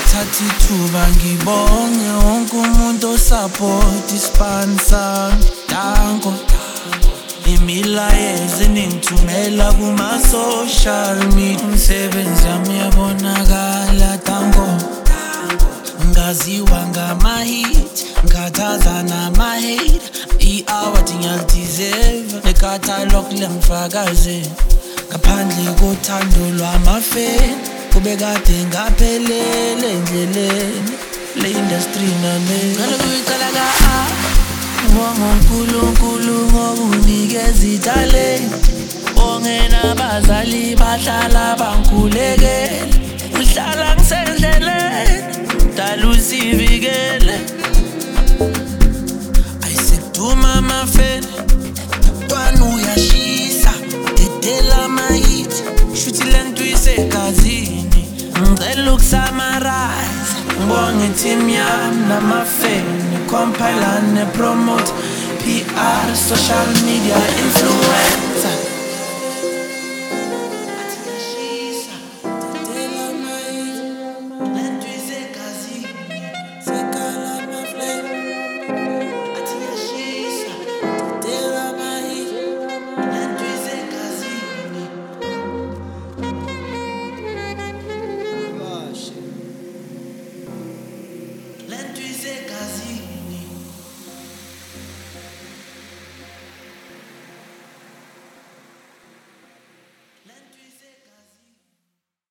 Thatha ithuba ngibonge wonke umuntu osupport ispansa danko imilayezo eningithumela kuma-social media umsebenzi yami uyabonakala danko ngaziwa ngama-hit ngikhathaza nama-hate i-award ngiyalideserve nekhatalog lengifakaze ngaphandle kothando lwamafeni kube kade ngaphelele endleleni le industry nami ngalo kuyicala ngibonga uNkulunkulu ngokunikeza ithalente bonge nabazali bahlala bangikhulekele ngihlala ngisendleleni dala usivikele ayisekuduma amafeni ntwana uyashisa dedela amahithi shuthi lento isegazini ngicela ukusummarize ngibonge i-team yami namafeni compile ne-promote PR social media influence